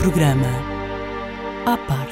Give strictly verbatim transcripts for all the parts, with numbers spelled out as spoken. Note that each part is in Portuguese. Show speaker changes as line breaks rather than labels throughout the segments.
programa à parte.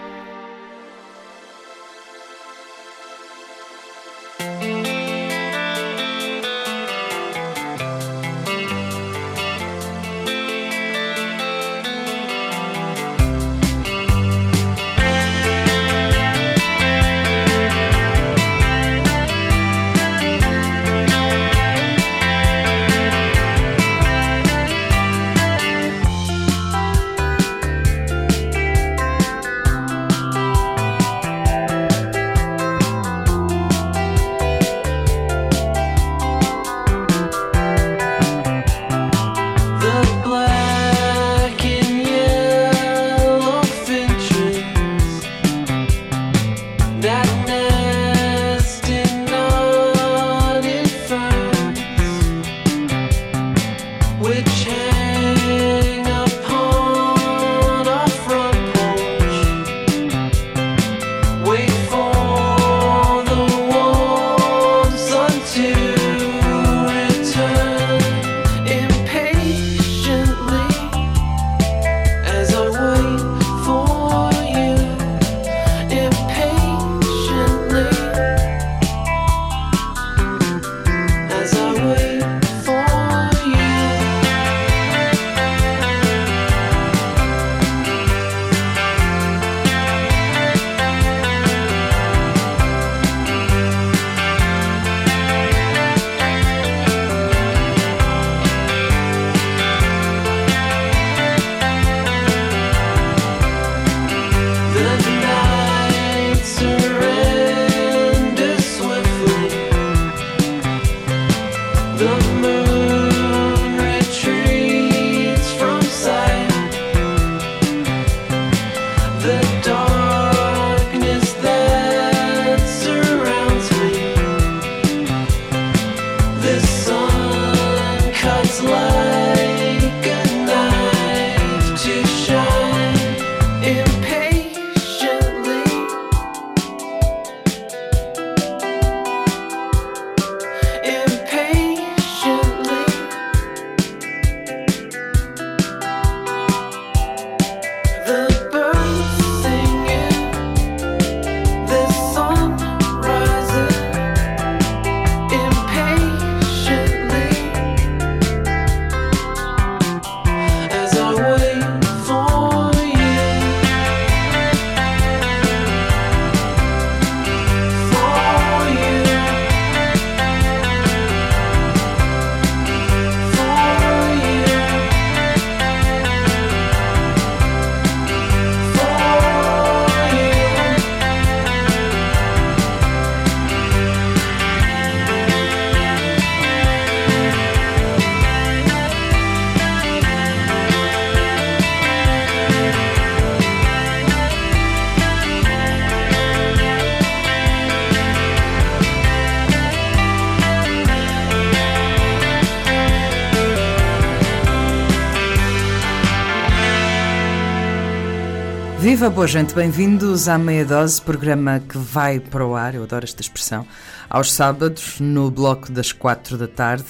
Viva, boa gente, bem-vindos à Meia Dose, programa que vai para o ar, eu adoro esta expressão, aos sábados, no bloco das quatro da tarde.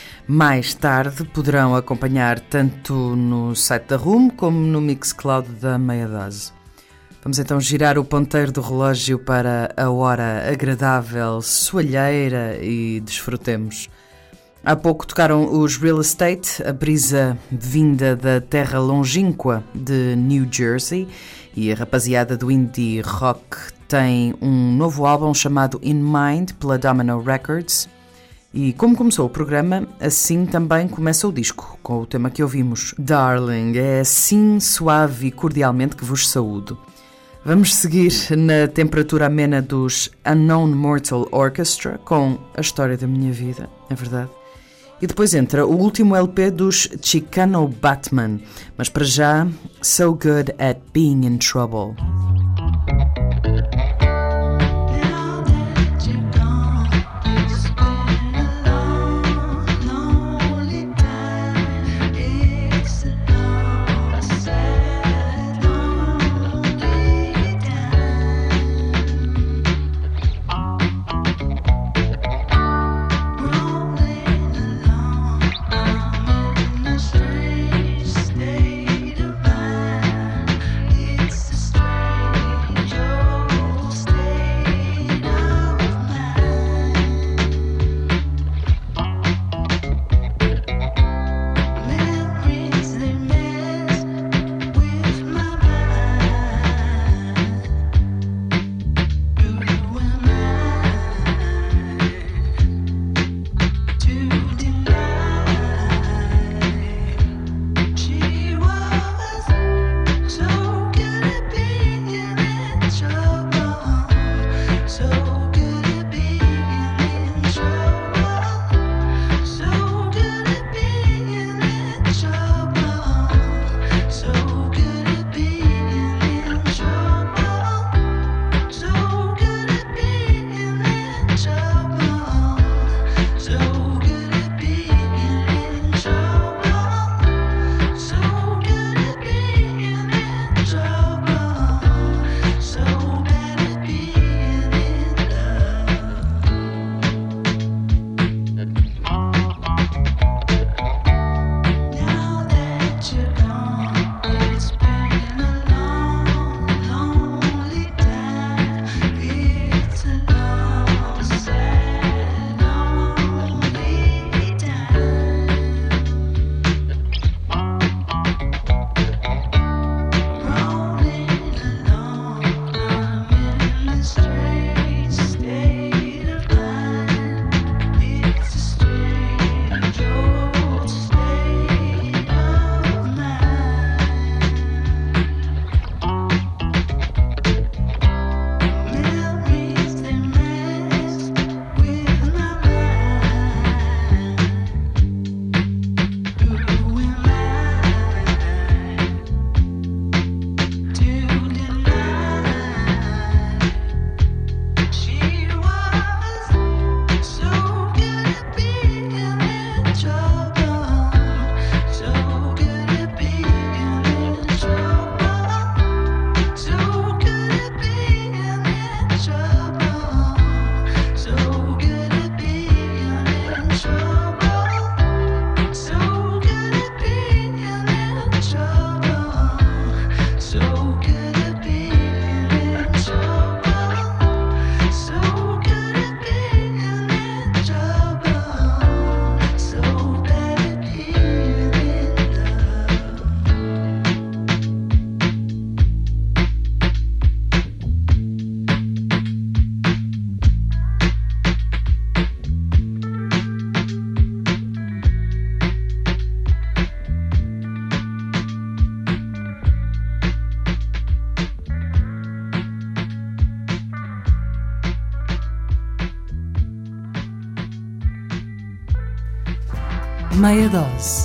Mais tarde poderão acompanhar tanto no site da Rumo como no Mixcloud da Meia Dose. Vamos então girar o ponteiro do relógio para a hora agradável, soalheira e desfrutemos. Há pouco tocaram os Real Estate, a brisa vinda da terra longínqua de New Jersey, e a rapaziada do indie rock tem um novo álbum chamado In Mind pela Domino Records. E como começou o programa, assim também começa o disco, com o tema que ouvimos, Darling. É assim suave e cordialmente que vos saúdo. Vamos seguir na temperatura amena dos Unknown Mortal Orchestra, com a história da minha vida, é verdade. E depois entra o último L P dos Chicano Batman, mas para já, So Good at Being in Trouble.
State of mind.
Meia Dose.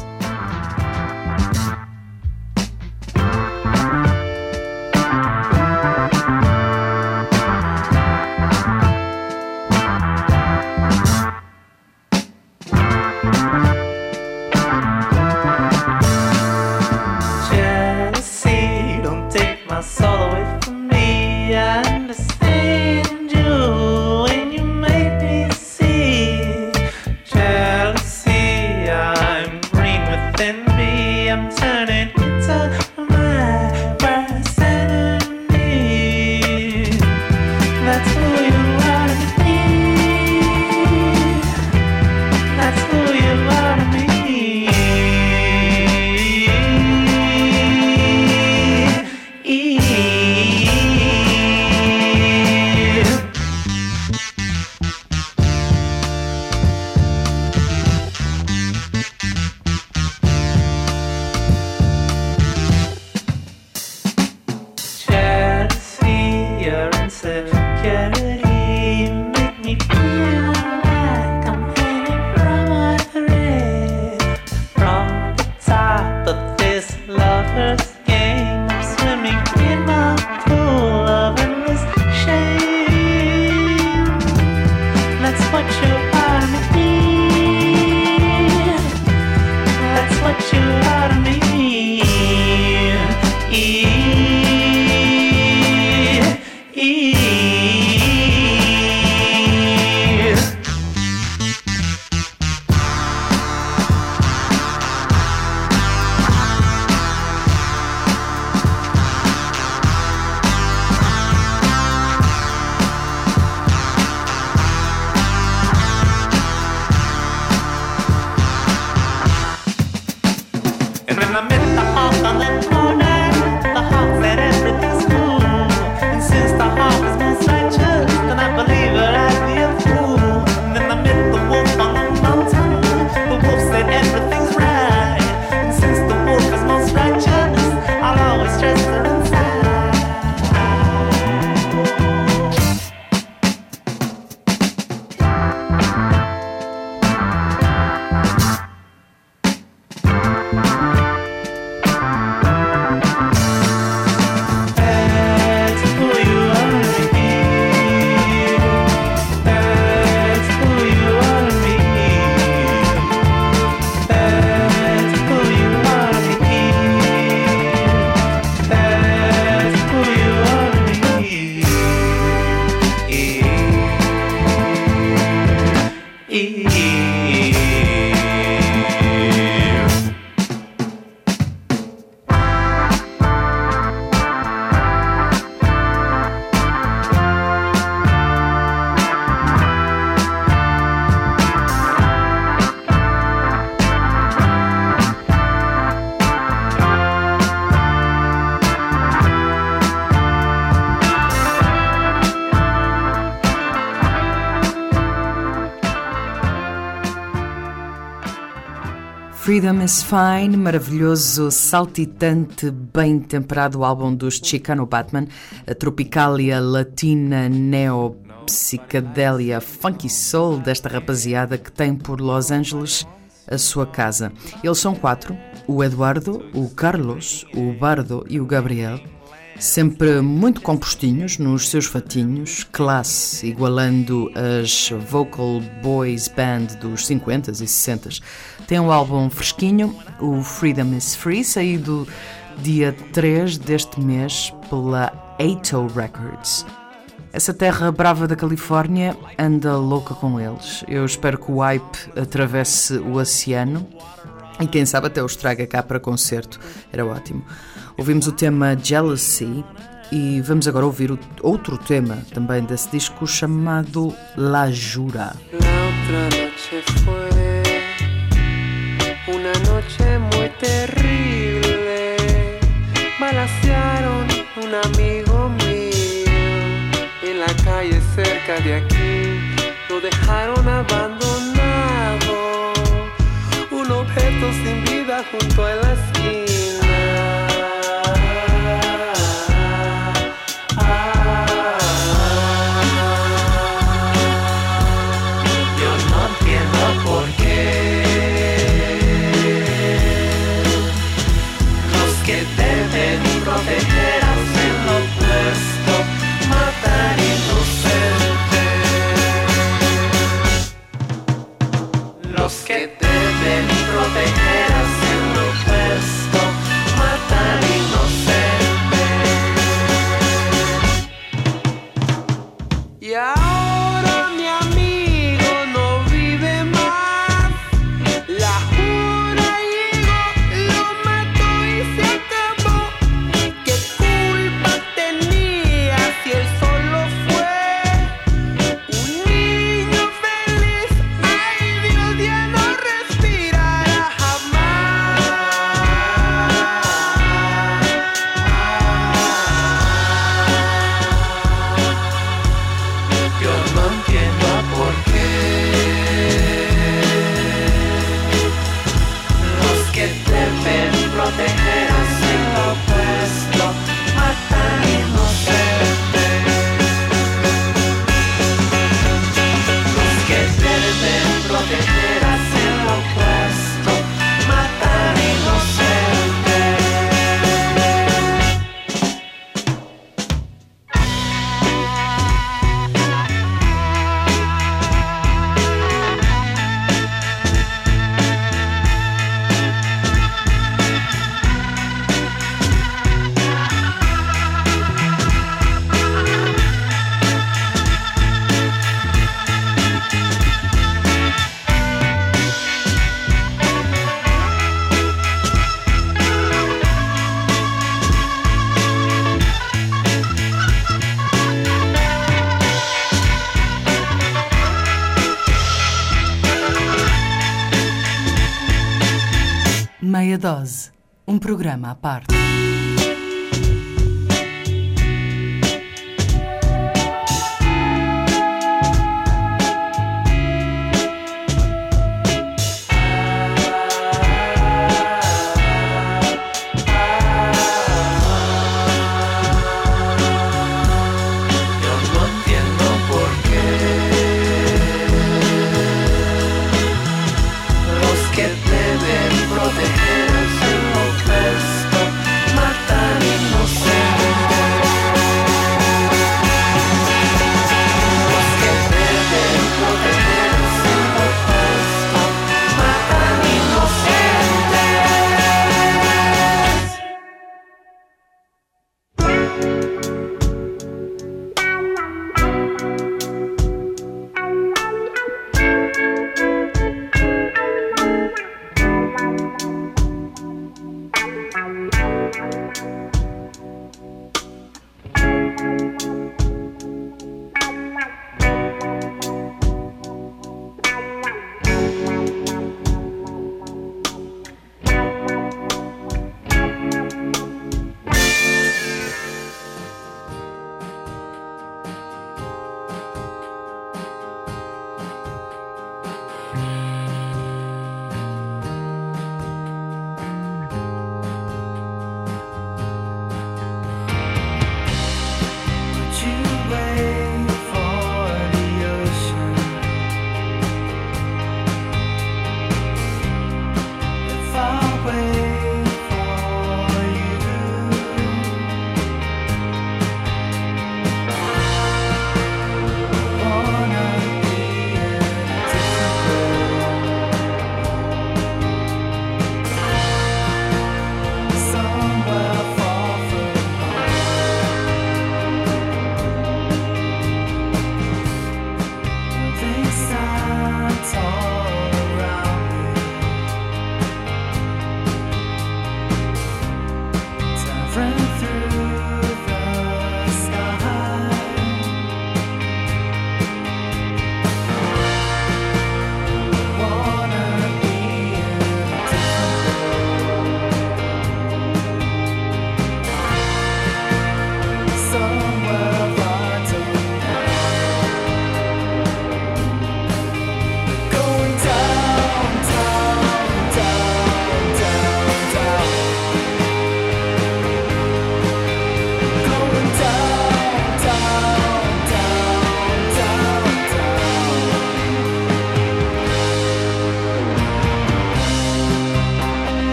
Freedom is Fine, maravilhoso, saltitante, bem temperado álbum dos Chicano Batman, a tropicália latina neo-psicadélia funky soul desta rapaziada que tem por Los Angeles a sua casa. Eles são quatro, o Eduardo, o Carlos, o Bardo e o Gabriel, sempre muito compostinhos nos seus fatinhos, classe, igualando as vocal boys band dos cinquentas e sessentas. Tem um álbum fresquinho, o Freedom is Free, saído dia três deste mês pela Ato Records. Essa terra brava da Califórnia anda louca com eles. Eu espero que o hype atravesse o oceano e quem sabe até os traga cá para concerto. Era ótimo. Ouvimos o tema Jealousy e vamos agora ouvir o outro tema também desse disco chamado La Jura.
Una noche muy terrible, balacearon un amigo mío en la calle cerca de aquí, lo dejaron abandonado, un objeto sin vida junto a la esquina. Yo no entiendo por qué protegerás en lo opuesto, matan inocentes. Los que deben protegerás en lo opuesto, matan inocentes.
Meia Dose, um programa à parte.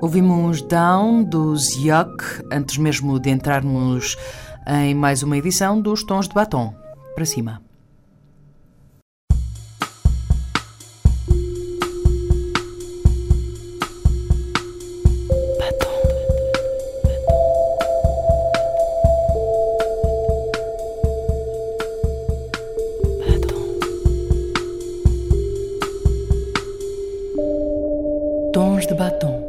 Ouvimos Down, dos Yuck, antes mesmo de entrarmos em mais uma edição dos Tons de Batom. Para cima. Tons de Batom.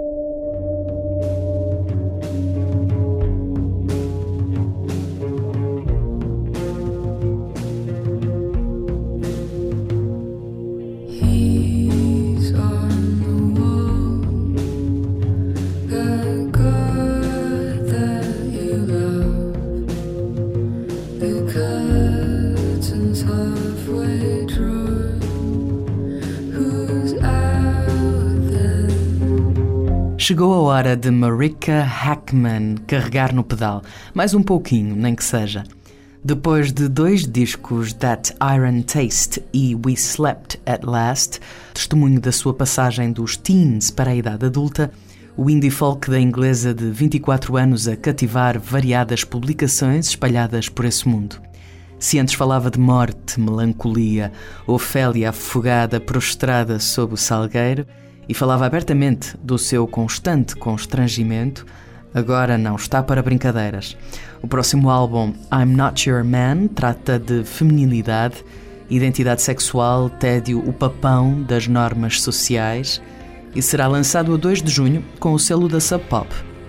Chegou a hora de Marika Hackman carregar no pedal, mais um pouquinho, nem que seja. Depois de dois discos, That Iron Taste e We Slept at Last, testemunho da sua passagem dos teens para a idade adulta, o indie folk da inglesa de vinte e quatro anos a cativar variadas publicações espalhadas por esse mundo. Se antes falava de morte, melancolia, Ofélia afogada, prostrada sob o salgueiro, e falava abertamente do seu constante constrangimento, agora não está para brincadeiras. O próximo álbum, I'm Not Your Man, trata de feminilidade, identidade sexual, tédio, o papão das normas sociais, e será lançado a dois de junho com o selo da Sub Pop.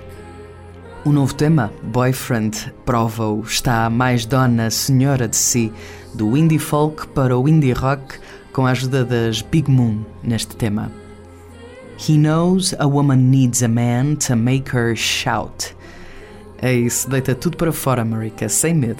O novo tema, Boyfriend, prova-o, está mais dona, senhora de si, do indie folk para o indie rock, com a ajuda das Big Moon neste tema. He knows a woman needs a man to make her shout. É isso, deita tudo para fora, Marika, sem medo.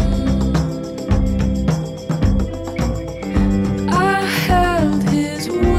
His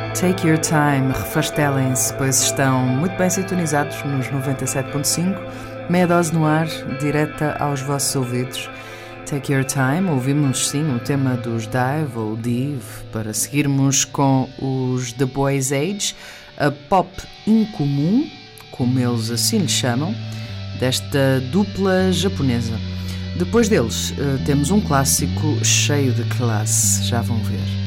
Take Your Time, refastelem-se, pois estão muito bem sintonizados nos noventa e sete ponto cinco, meia dose no ar, direta aos vossos ouvidos. Take Your Time, ouvimos sim o tema dos Dive ou Dive, para seguirmos com os The Boys Age, a pop incomum, como eles assim lhe chamam, desta dupla japonesa. Depois deles, temos um clássico cheio de classe, já vão ver.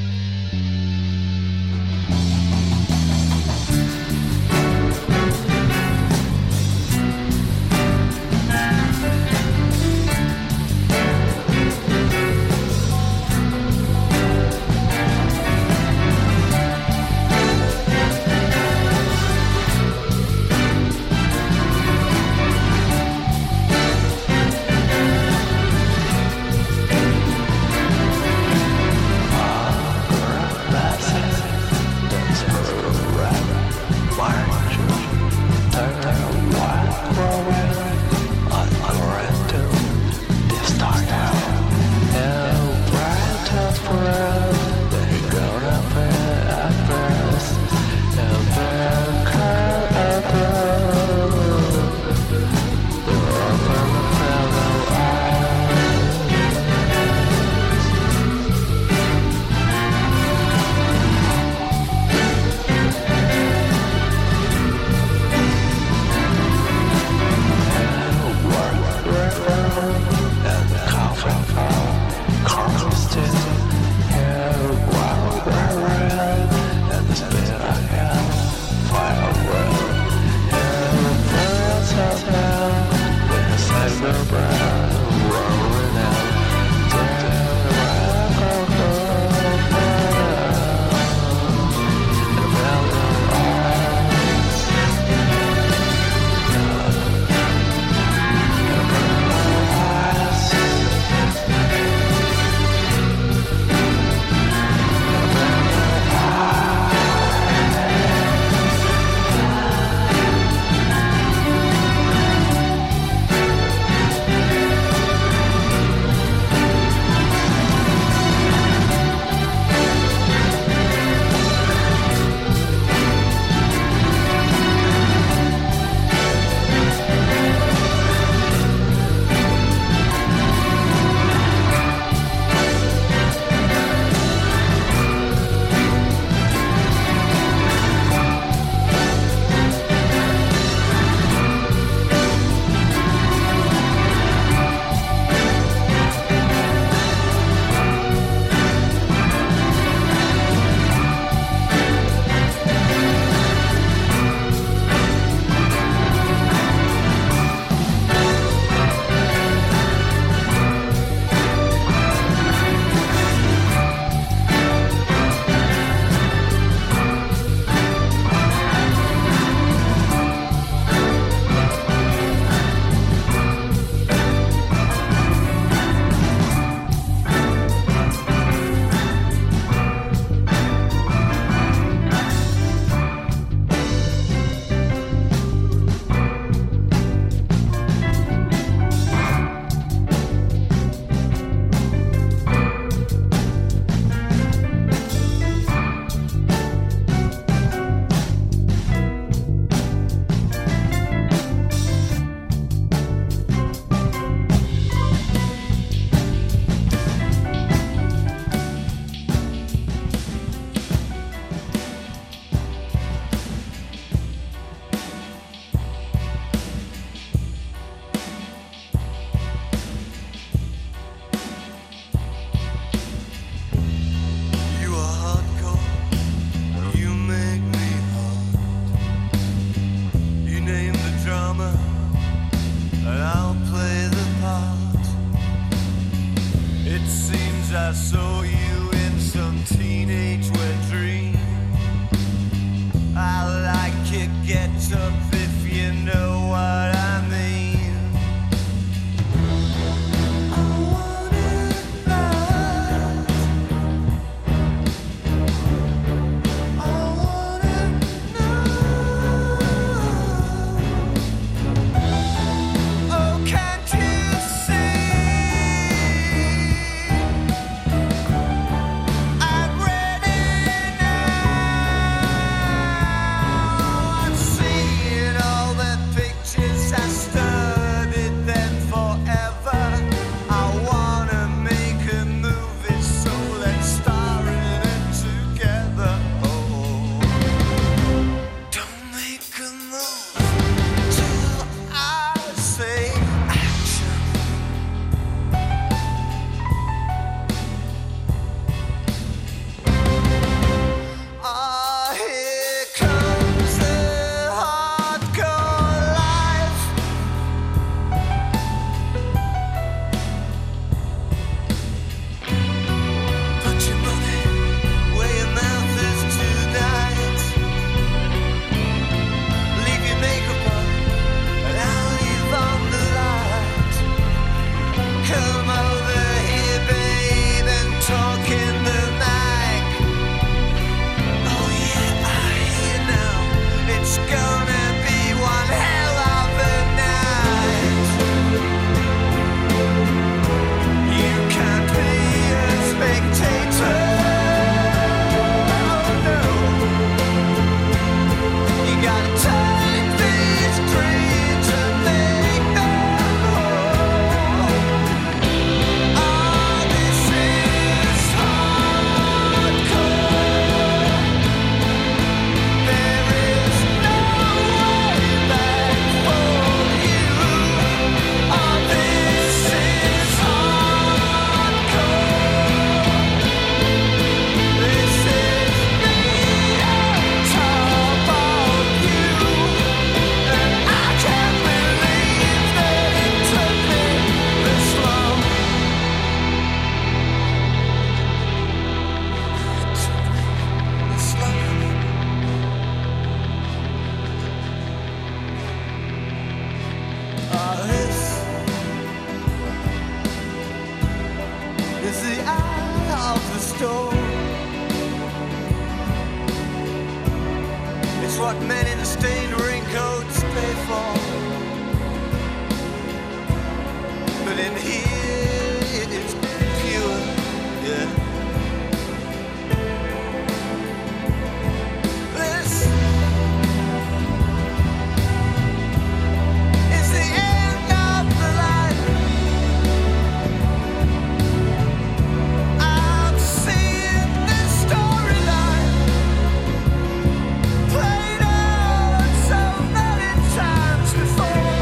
is what men in stained raincoats pay for. But in here it's pure, yeah. This is the end of the line. I'm seeing this storyline played out so many times before.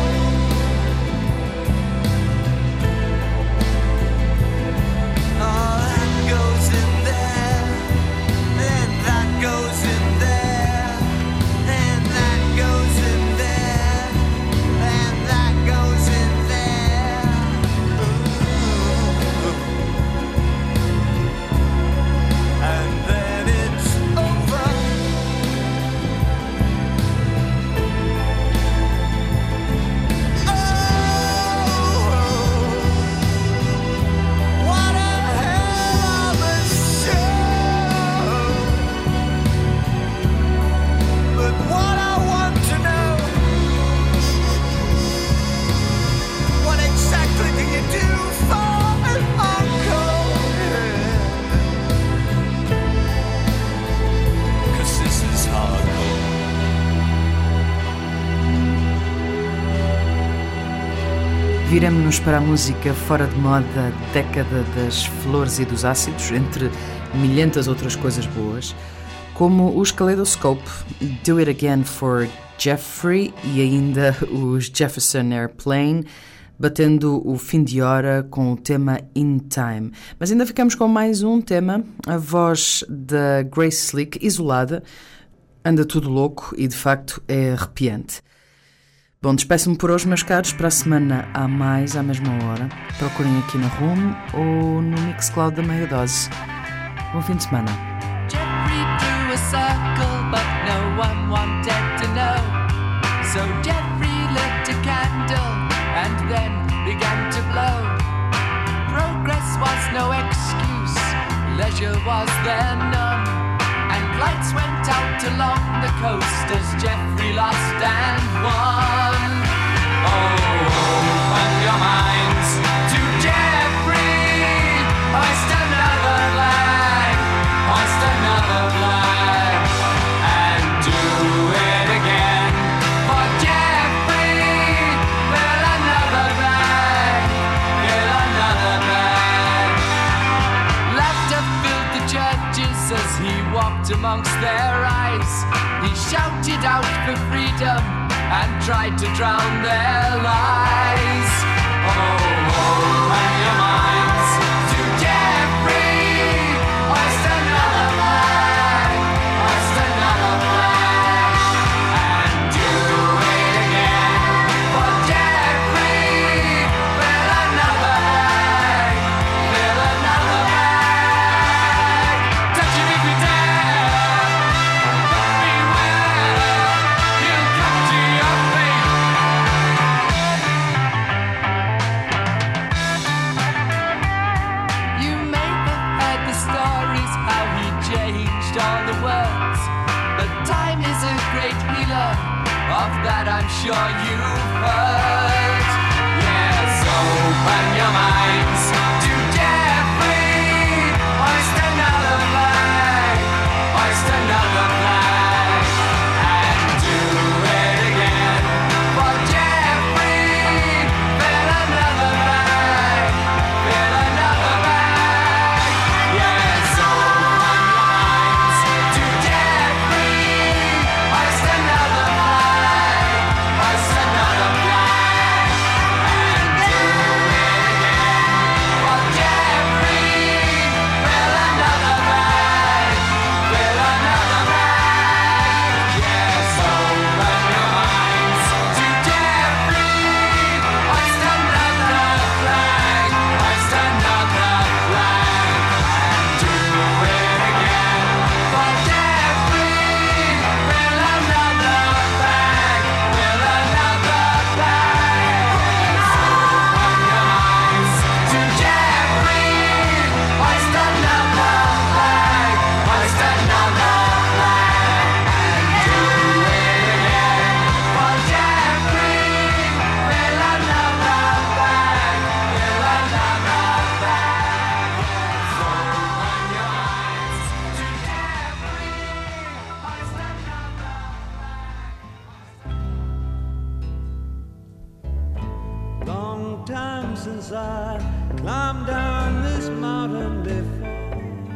Oh, that goes in there, and that goes in there, and that goes in there, and that goes in there. Ooh. And then it's over. Oh, what a hell of a show! But what I want to know, what exactly do you do for an encore? 'Cause this is hardcore.
Viramo-nos para a música fora de moda, década das flores e dos ácidos, entre milhentas outras coisas boas, como os Kaleidoscope, Do It Again for Jeffrey e ainda os Jefferson Airplane, batendo o fim de hora com o tema In Time. Mas ainda ficamos com mais um tema, a voz da Grace Slick, isolada, anda tudo louco e de facto é arrepiante. Bom, despeço-me por hoje, meus caros. Para a semana há mais, à mesma hora. Procurem aqui na Room ou no Mixcloud da Meia Dose. Bom fim de semana.
Jeffrey drew a circle, but no one wanted to know. So Jeffrey lit a candle and then began to blow. Progress was no excuse, leisure was there none. And lights went out along the coast as Jeffrey lost and won. Oh, open your minds to Jeffrey. Hoist another flag, hoist another flag, and do it again for Jeffrey. Fill another bag, fill another bag. Laughter filled the churches as he walked amongst their eyes. He shouted out for freedom and tried to drown their lies. Oh, open your minds to Jeffrey. Hoist another flag, hoist another flag, and do it again for Jeffrey. Fill another bag, fill another bag. Touch him if you dare, but beware, he'll come to your fate. You may have heard the stories how he changed all the words, but time is a great healer, of that I'm sure you've heard. Yes, open your minds to Jeffrey. Hoist another flag, hoist another flag, and do it again for Jeffrey. Fill another bag, fill another bag. Yes, open your minds to Jeffrey. Hoist another flag, hoist another flag, and do it again for
since I climbed down this mountain before.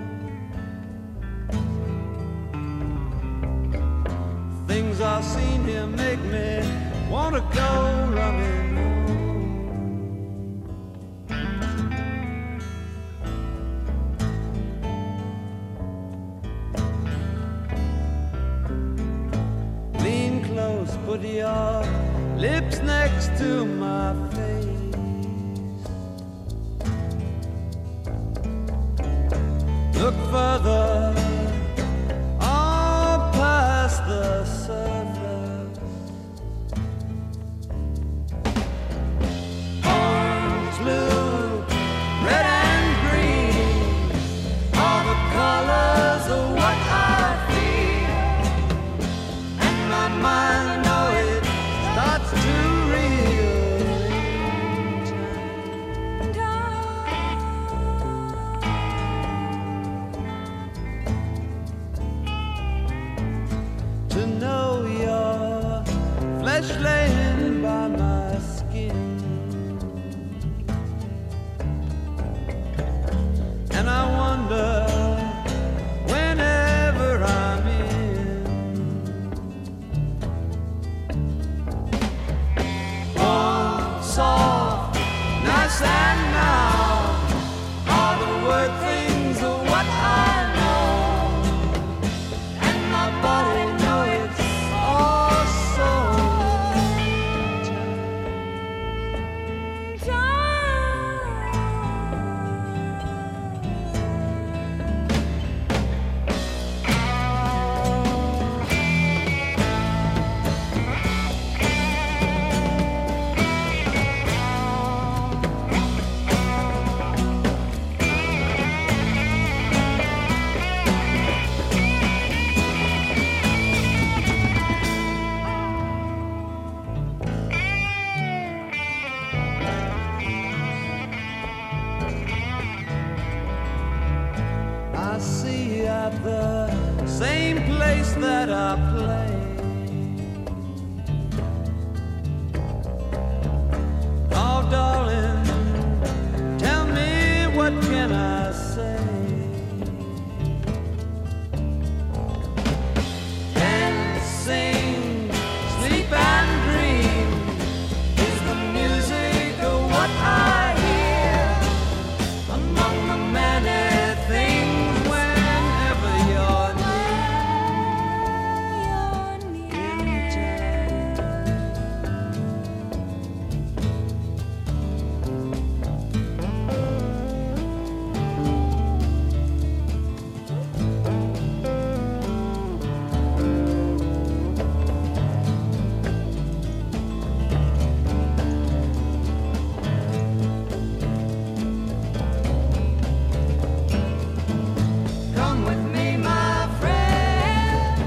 Things I've seen here make me wanna go running home. Lean close, put your lips next to my face. Look further, all past the surface. Orange, blue, red and green, all the colors of what I feel. And my mind, I know it starts to rearrange. To know your flesh laying by my skin, and I wonder whenever I'm in warm, soft, nice and now, all the word things of what I know, and my body know it's all so I see at the same place that I play. Oh, darling, tell me what can I say? Dance, sing, sleep and dream is the music of what I hear among the many things whenever you're Come with me, my friend.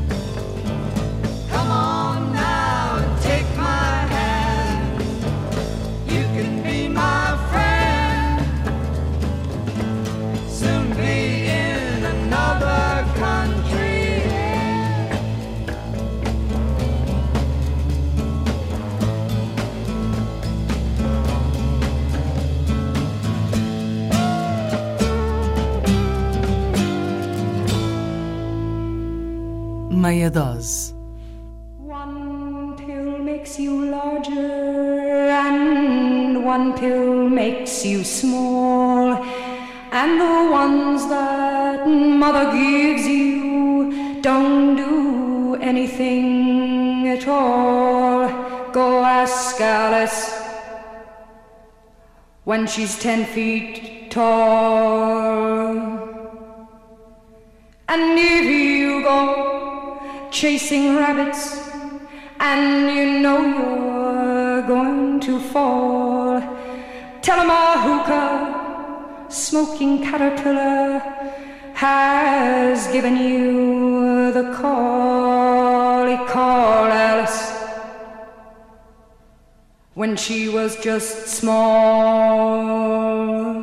Come on now and take my hand. You can be my friend. Soon be in another country.
Meia dose.
One pill makes you larger, and one pill makes you small, and the ones that mother gives you don't do anything at all. Go ask Alice when she's ten feet tall. And if you go chasing rabbits and you know you're going to fall, tell 'em a hookah smoking caterpillar has given you the call. He called Alice when she was just small.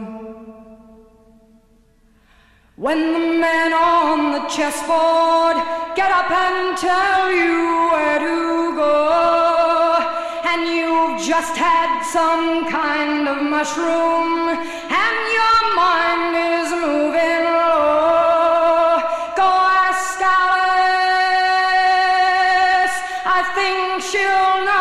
When the men on the chessboard get up and tell you where to go, and you've just had some kind of mushroom and your mind is moving low. Go ask Alice, I think she'll know.